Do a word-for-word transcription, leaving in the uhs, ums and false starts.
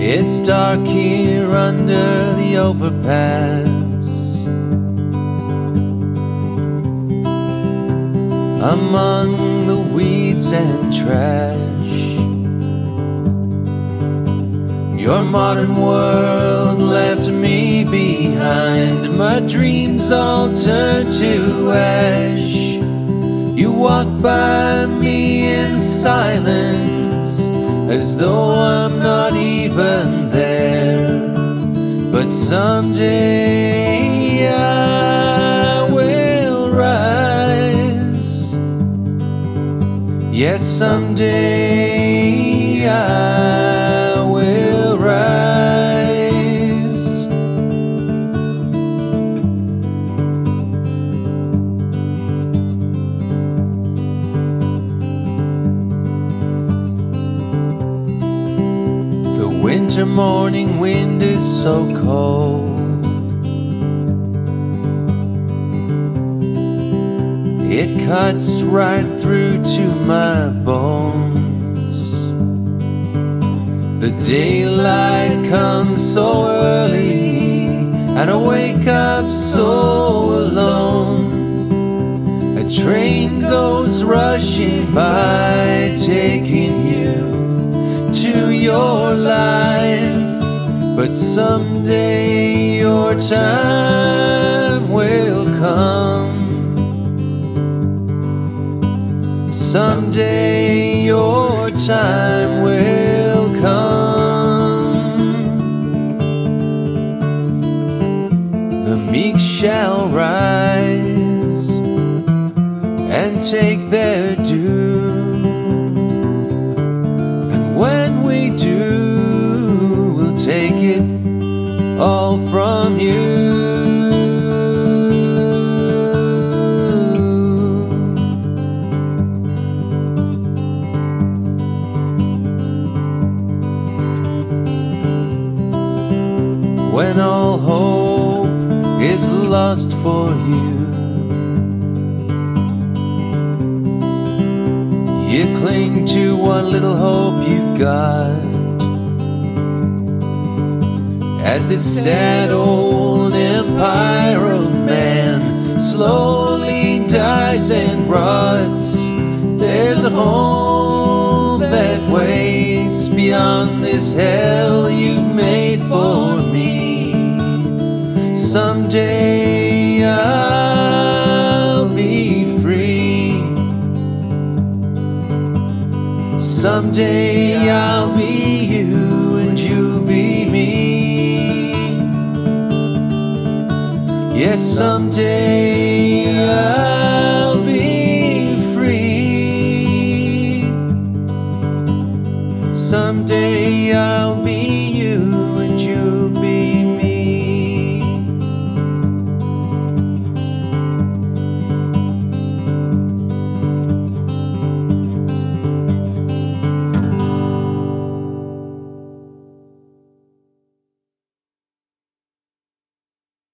It's dark here under the overpass, among the weeds and trash. Your modern world left me behind, my dreams all turned to ash. You walk by me in silence, as though I'm not even there. But someday I will rise. Yes, someday I will rise. The winter morning wind is so cold, it cuts right through to my bones. The daylight comes so early, and I wake up so alone. A train goes rushing by, taking you to your life. But someday your time will come. Someday your time will come. The meek shall rise and take their due. And when we do, we'll take it all from you. When all hope is lost for you, you cling to what little hope you've got, as this sad old empire of man slowly dies and rots. There's a home that waits beyond this hell you've made for me. Someday I'll be free. Someday I'll be you and you'll be me. Yes, someday I'll be free. Someday I'll be